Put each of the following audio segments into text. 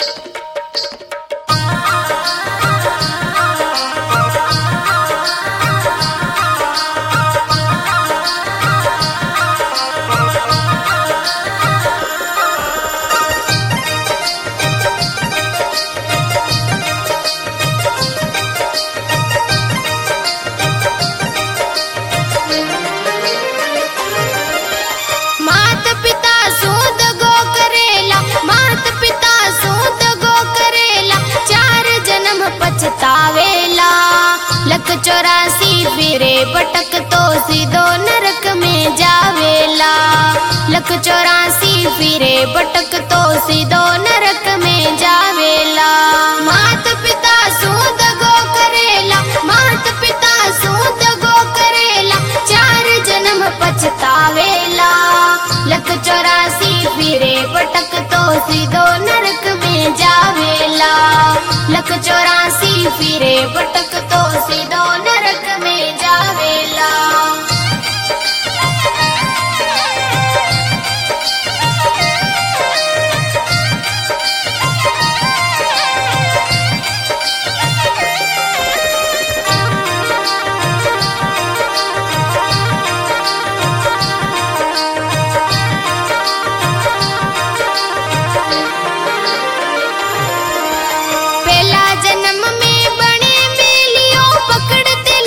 पछतावेला। लख 84 फिरे भटक तो सीधो नरक में जावेला। लख 84 फिरे भटक तो सीधो नरक में जावेला। मात पिता सूद गो करेला, मात पिता सूद गो करेला, 4 जन्म पछतावेला। लख 84 फिरे भटक तो सीधो नरक में जावेला। लख 84 फिरे भटक तो सीधो नरक में जावेला। पहला जन्म में बने मेलियो पकड़ते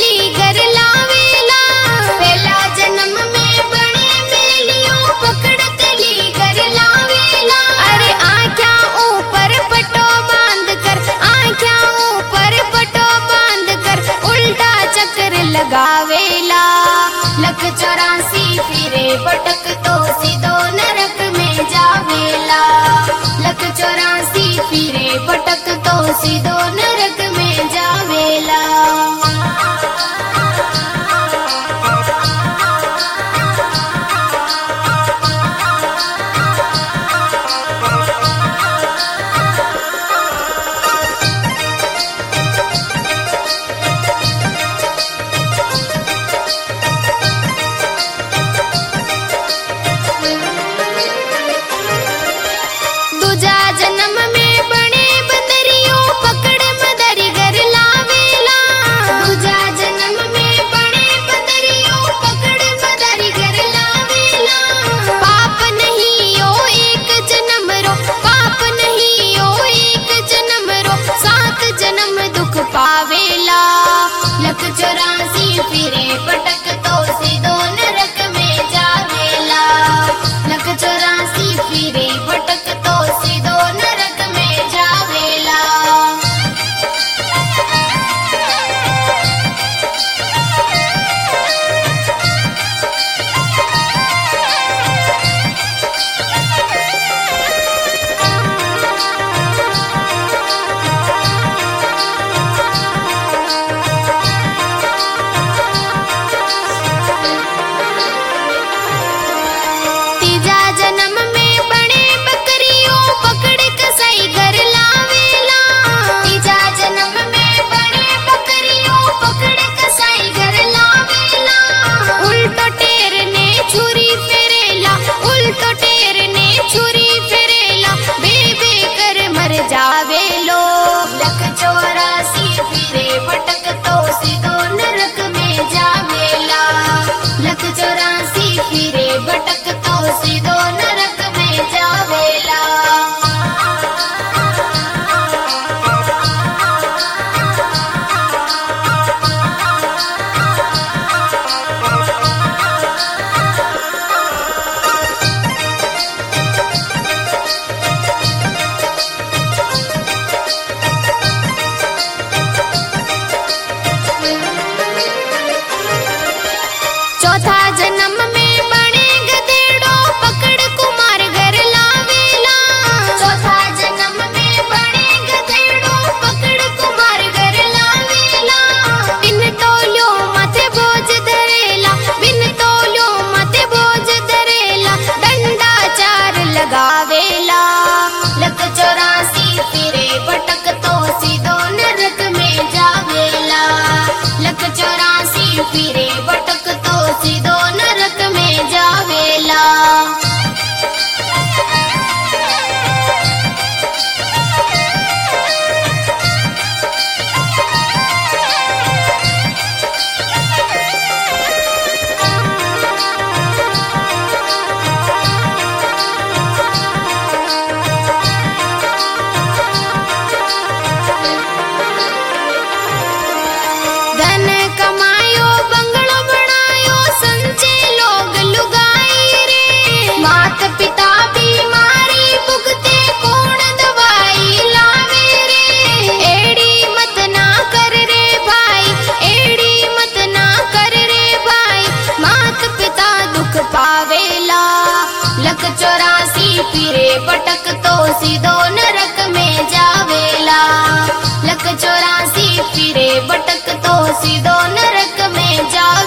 मात पिता बीमारी भुगते कौन दवाई लावे रे। एड़ी मत ना कर रे भाई, एड़ी मत ना कर रे भाई, मात पिता दुख पावेला। लख 84 फिरे पटक तो सीधो नरक में जावेला। लख 84 फिरे भटक तो सीधो नरक में जा